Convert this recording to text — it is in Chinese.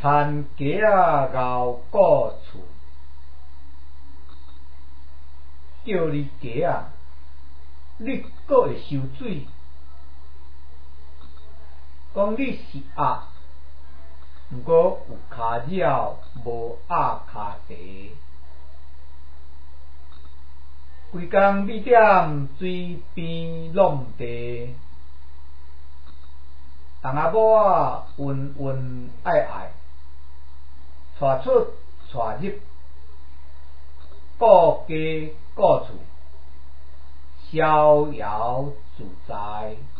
牵鸡仔熬故厝，叫你鸡仔，你阁会受水？讲你是鸭，毋过有骹鸟，无鸭骹茶。规工米点水边弄地，翁仔某仔晕晕爱爱，带出带入，顾家顾厝，逍遥自在。